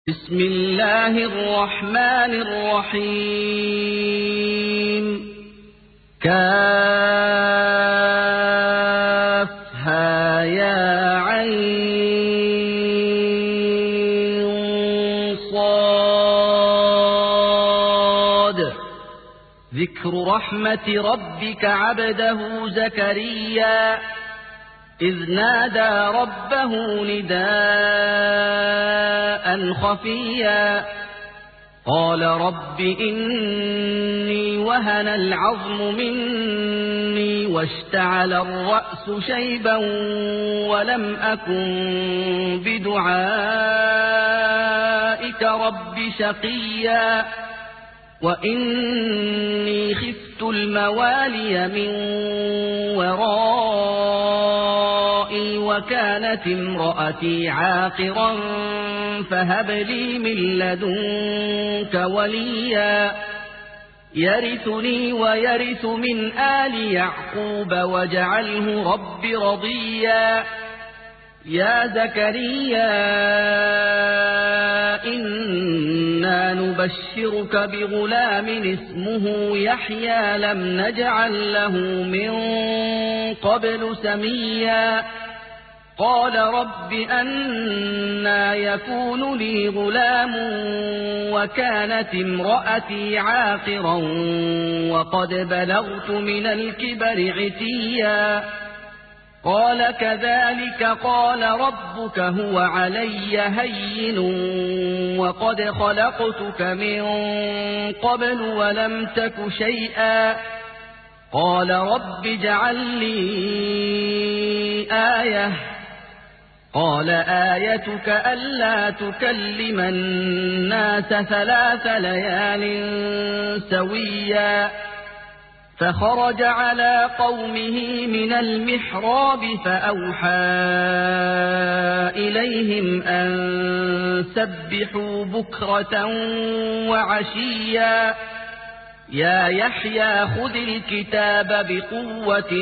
بسم الله الرحمن الرحيم كافها يا عين صاد ذكر رحمة ربك عبده زكريا إذ نادى ربه نداء خفيا قال رب إني وهن العظم مني واشتعل الرأس شيبا ولم أكن بدعائك رب شقيا وإني خفت الموالي من ورائي وكانت امرأتي عاقرا فهب لي من لدنك وليا يرثني ويرث من آل يعقوب واجعله رب رضيا يا زكريا إنا نبشرك بغلام اسمه يحيى لم نجعل له من قبل سميا قال رب أنى يكون لي غلام وكانت امرأتي عاقرا وقد بلغت من الكبر عتيا قال كذلك قال ربك هو علي هين وقد خلقتك من قبل ولم تك شيئا قال رب اجعل لي آية قال آيتك ألا تكلم الناس 3 ليال سويا فخرج على قومه من المحراب فأوحى إليهم أن سبحوا بكرة وعشيا يا يحيى خذ الكتاب بقوة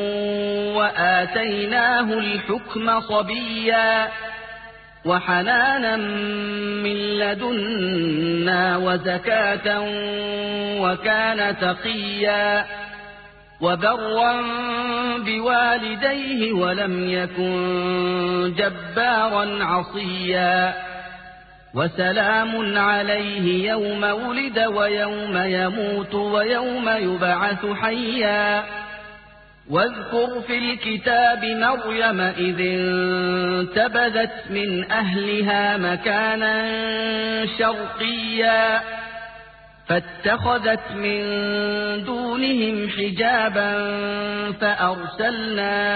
وآتيناه الحكم صبيا وحنانا من لدنا وزكاة وكان تقيا وبرا بوالديه ولم يكن جبارا عصيا وسلام عليه يوم ولد ويوم يموت ويوم يبعث حيا واذكر في الكتاب مريم إذ انتبذت من أهلها مكانا شرقيا فاتخذت من دونهم حجابا فأرسلنا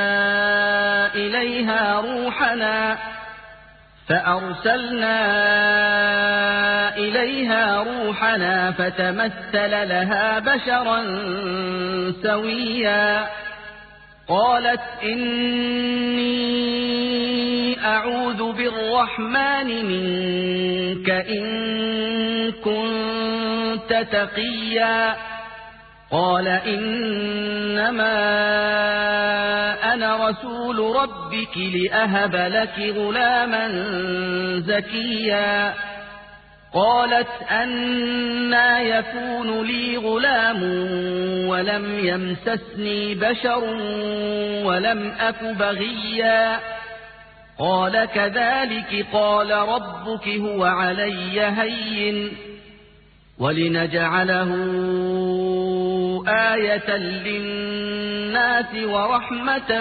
إليها روحنا فتمثل لها بشرا سويا قالت إني أعوذ بالرحمن منك إن كنت تقيا قال إنما أنا رسول ربك لأهب لك غلاما زكيا قالت أنى يكون لي غلام ولم يمسسني بشر ولم أك بغيا قال كذلك قال ربك هو علي هين ولنجعله آية للناس ورحمة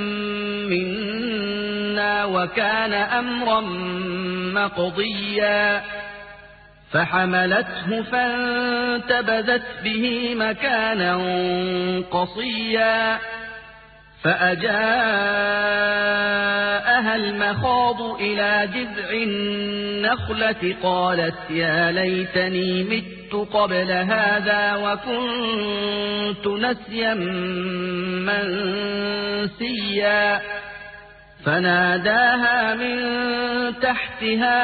منا وكان أمرا مقضيا فحملته فانتبذت به مكانا قصيا فأجاءها المخاض إلى جذع النخلة قالت يا ليتني مت قبل هذا وكنت نسيا منسيا فناداها من تحتها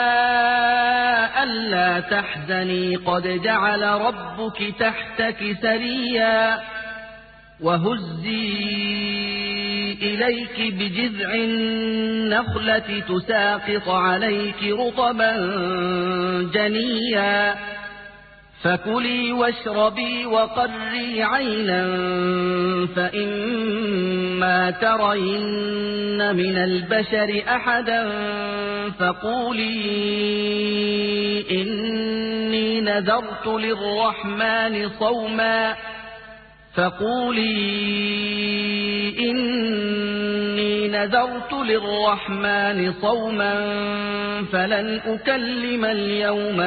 ألا تحزني قد جعل ربك تحتك سريا وهزي إليك بجذع النخلة تساقط عليك رطبا جنيا فكلي واشربي وقري عينا فإما ترين من البشر أحدا فقولي إني نذرت للرحمن صوما فلن أكلم اليوم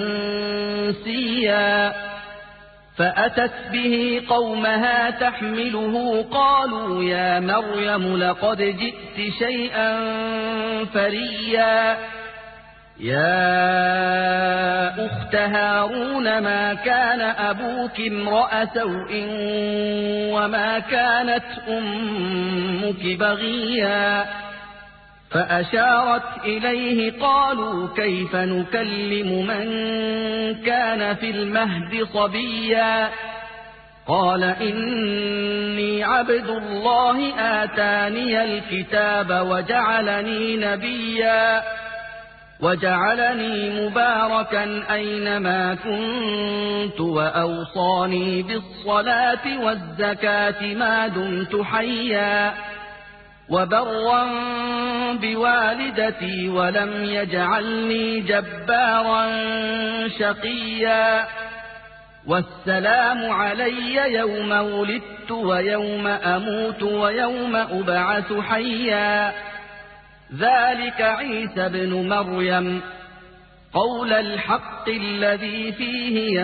إنسيا فأتت به قومها تحمله قالوا يا مريم لقد جئت شيئا فريا يا أخت هارون ما كان أبوك امرأ سوء وما كانت أمك بغيا فأشارت إليه قالوا كيف نكلم من كان في المهد صبيا قال إني عبد الله آتاني الكتاب وجعلني نبيا وجعلني مباركا أينما كنت وأوصاني بالصلاة والزكاة ما دمت حيا وبرا بوالدتي ولم يجعلني جبارا شقيا والسلام علي يوم ولدت ويوم أموت ويوم أبعث حيا ذلك عيسى بن مريم قول الحق الذي فيه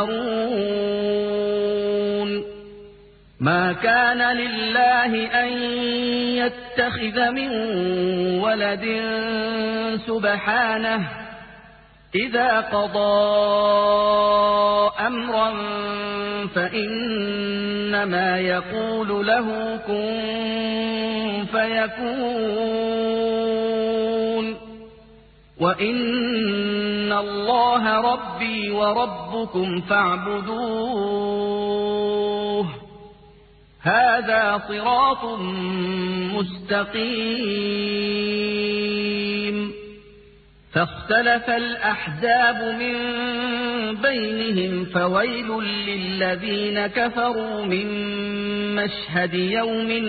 يمترون ما كان لله أن يتخذ من ولد سبحانه إذا قضى أمرا فإنما يقول له كن فيكون وإن الله ربي وربكم فاعبدوه هذا صراط مستقيم فاختلف الأحزاب من بينهم فويل للذين كفروا من مشهد يوم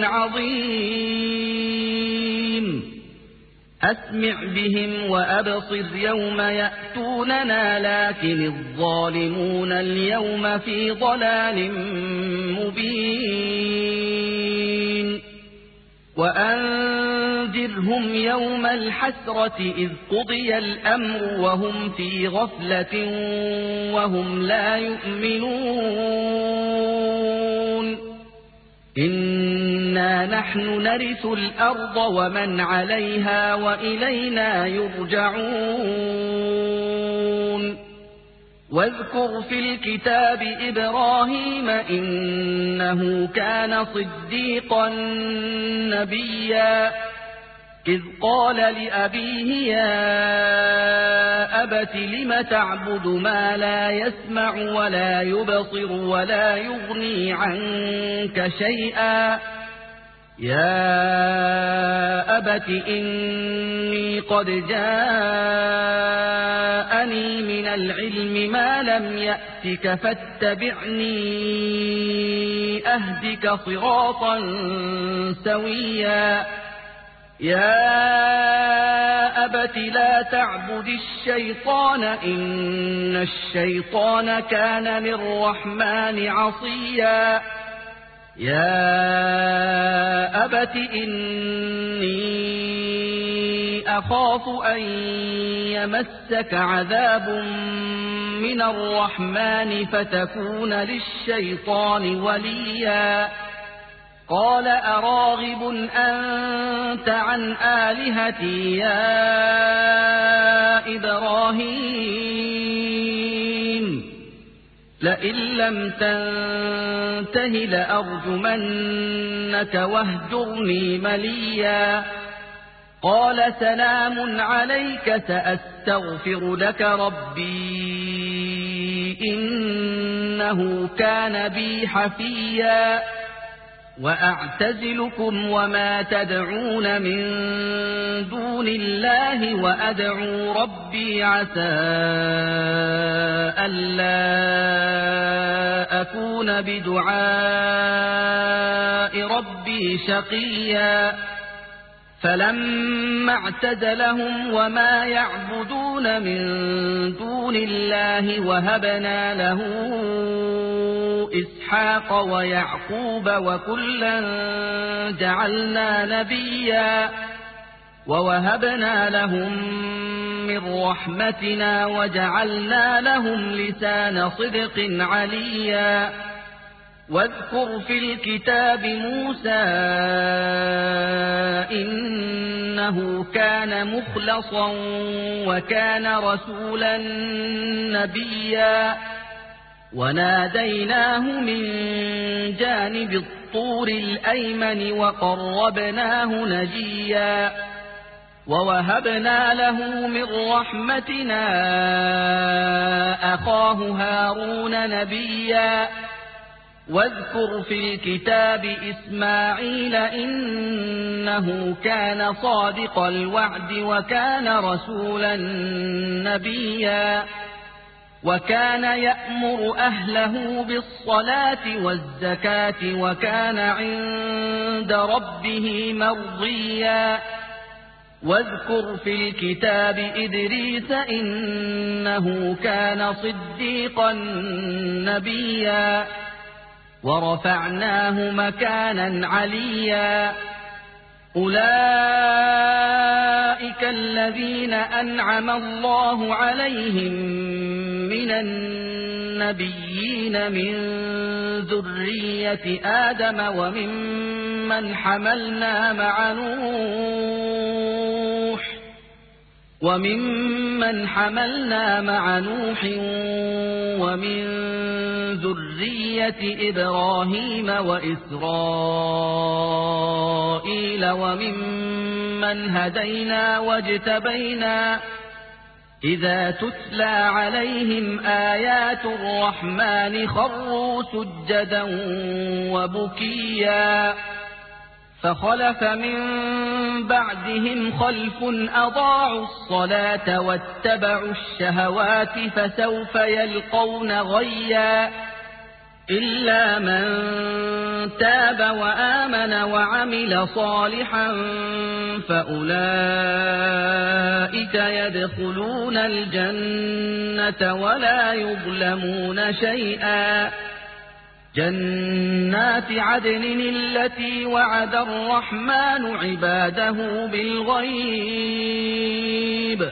عظيم أسمع بهم وأبصر يوم يأتوننا لكن الظالمون اليوم في ضلال مبين وأنذرهم يوم الحسرة إذ قضي الأمر وهم في غفلة وهم لا يؤمنون إنا نحن نرث الأرض ومن عليها وإلينا يرجعون واذكر في الكتاب إبراهيم إنه كان صديقا نبيا إذ قال لأبيه يا أبت لم تعبد ما لا يسمع ولا يبصر ولا يغني عنك شيئا يا أبت إني قد جاءني من العلم ما لم يأتك فاتبعني أهدك صراطا سويا يا أبت لا تعبد الشيطان إن الشيطان كان للرحمن عصيا يا أبت إني أخاف أن يمسك عذاب من الرحمن فتكون للشيطان وليا قال أراغب أنت عن آلهتي يا إبراهيم لئن لم تنته لأرجمنك واهجرني مليا قال سلام عليك سأستغفر لك ربي إنه كان بي حفيا وأعتزلكم وما تدعون من دون الله وأدعو ربي عسى ألا أكون بدعاء ربي شقيا فلما اعتزلهم وما يعبدون من دون الله وهبنا له إسحاق ويعقوب وكلا جعلنا نبيا ووهبنا لهم من رحمتنا وجعلنا لهم لسان صدق عليا واذكر في الكتاب موسى إنه كان مخلصا وكان رسولا نبيا وناديناه من جانب الطور الأيمن وقربناه نجيا ووهبنا له من رحمتنا أخاه هارون نبيا واذكر في الكتاب إسماعيل إنه كان صادق الوعد وكان رسولا نبيا وكان يأمر أهله بالصلاة والزكاة وكان عند ربه مرضيا واذكر في الكتاب إدريس إنه كان صديقا نبيا ورفعناه مكانا عليا أولئك الذين أنعم الله عليهم من النبيين من ذرية آدم وممن حملنا مع نوح ومن ذرية إبراهيم وإسرائيل وممن هدينا واجتبينا إذا تتلى عليهم آيات الرحمن خروا سجدا وبكيا فخلف من بعدهم خلف أضاعوا الصلاة واتبعوا الشهوات فسوف يلقون غيا إلا من تاب وآمن وعمل صالحا فأولئك يدخلون الجنة ولا يظلمون شيئا جنات عدن التي وعد الرحمن عباده بالغيب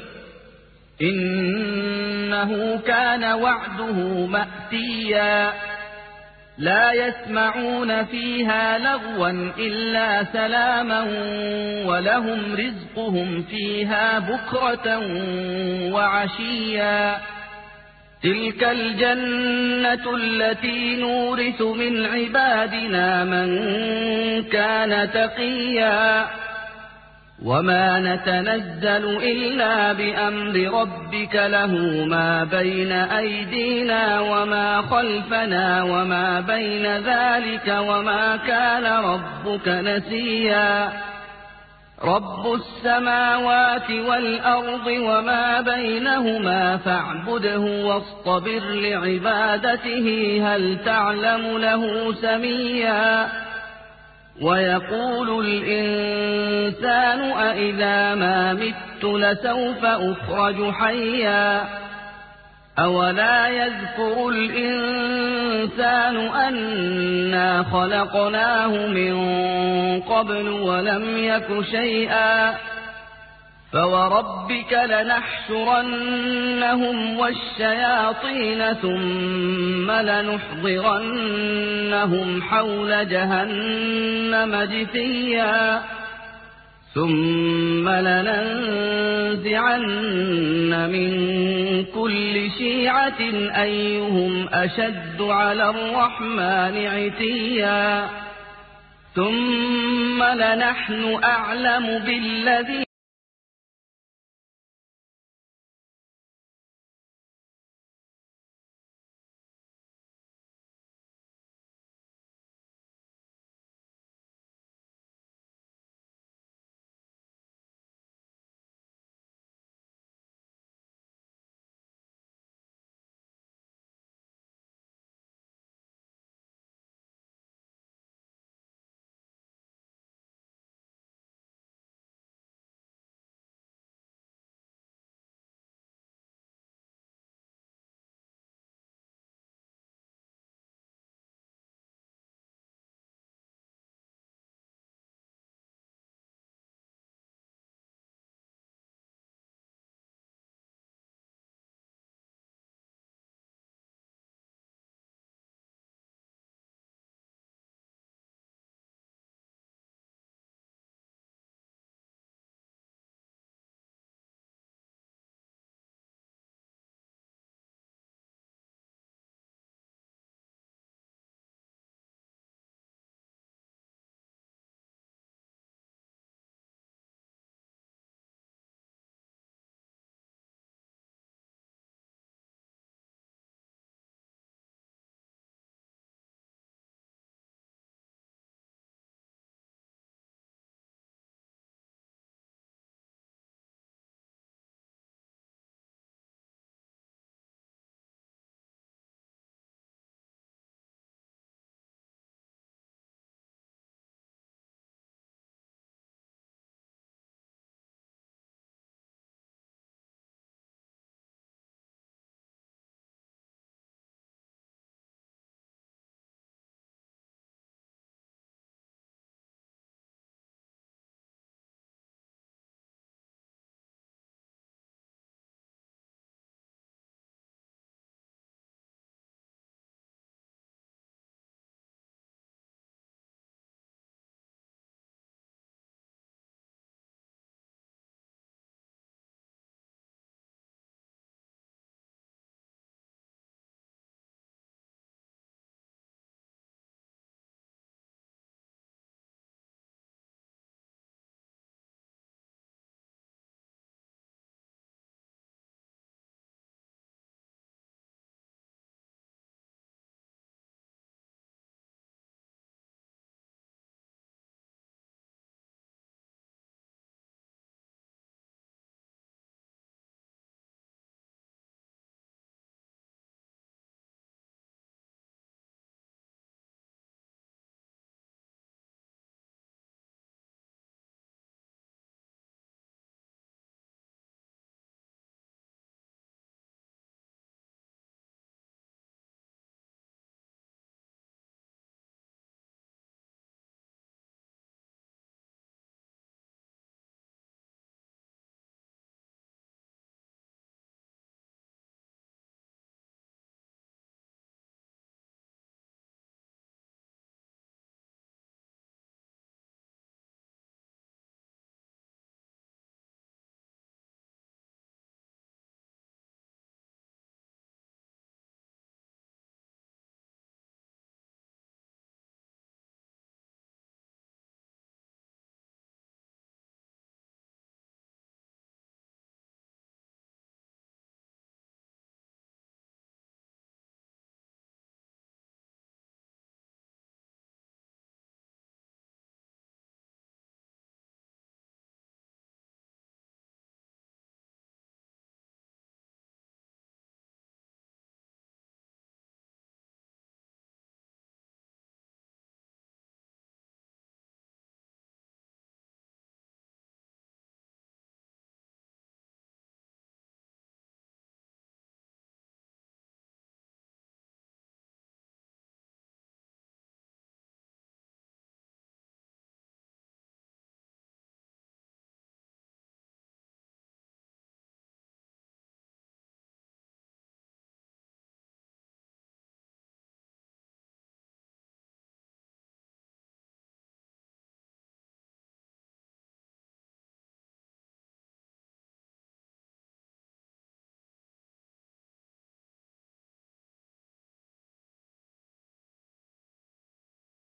إنه كان وعده مأتيا لا يسمعون فيها لغوا إلا سلاما ولهم رزقهم فيها بكرة وعشيا تلك الجنة التي نورث من عبادنا من كان تقيا وما نتنزل إلا بأمر ربك له ما بين أيدينا وما خلفنا وما بين ذلك وما كان ربك نسيا رب السماوات والأرض وما بينهما فاعبده واصطبر لعبادته هل تعلم له سميا ويقول الإنسان أإذا ما مت لسوف أخرج حيا أولا يذكر الإنسان أنا خلقناه من قبل ولم يك شيئا فوربك لنحشرنهم والشياطين ثم لنحضرنهم حول جهنم جثيا ثم لننزعن من كل شيعة أيهم أشد على الرحمن عتيا ثم لنحن أعلم بالذين